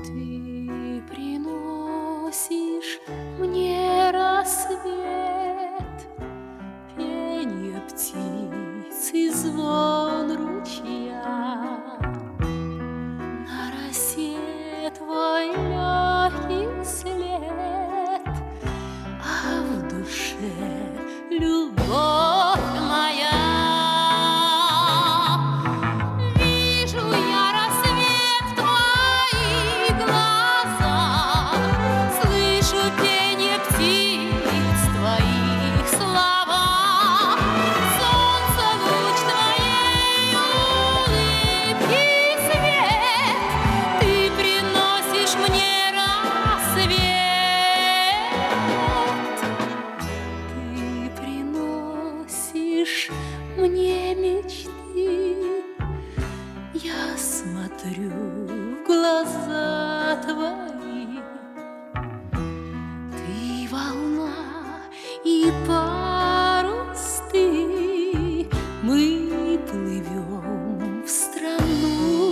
Ты приносишь мне рассвет, пенье птиц и звон ручья. На росе твой легкий след, а в душе любовь моя. Вижу я рассвет в твоих глазах, слышу пение птиц в твоих словах. Солнце, луч твоей улыбки свет, ты приносишь мне рассвет. Ты приносишь мне мечты, я смотрю в глаза твои. Ты волна и парус ты, мы плывем в страну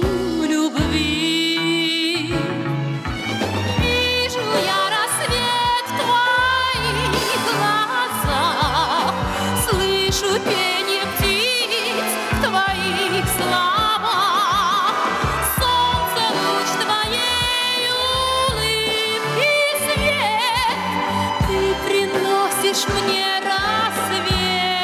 любви. Вижу я рассвет в твоих глазах, слышу пение птиц в твоих словах. Солнце, луч твоей улыбки свет, ты приносишь мне рассвет.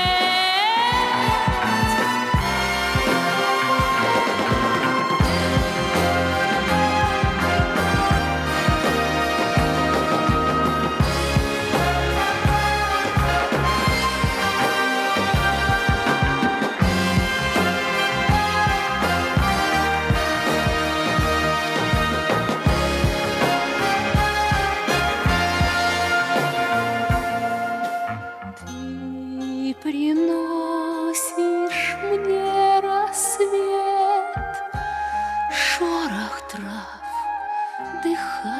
Ты приносишь мне рассвет, шорох трав, дыхание